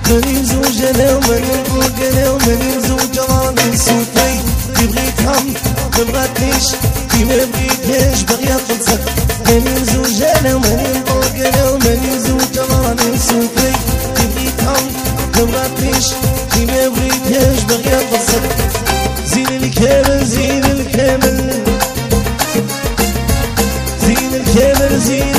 مني زوج انا ومني فوق انا ومني زوج راني صوتي كي بغيتهم ما بغاتنيش كي ما بغيتهاش باغية تلصق مني زوج انا ومني فوق انا ومني زوج راني صوتي كي بغيتهم ما بغاتنيش كي ما بغيتهاش باغية تلصق زين الكامل زين الكامل زين الكامل زين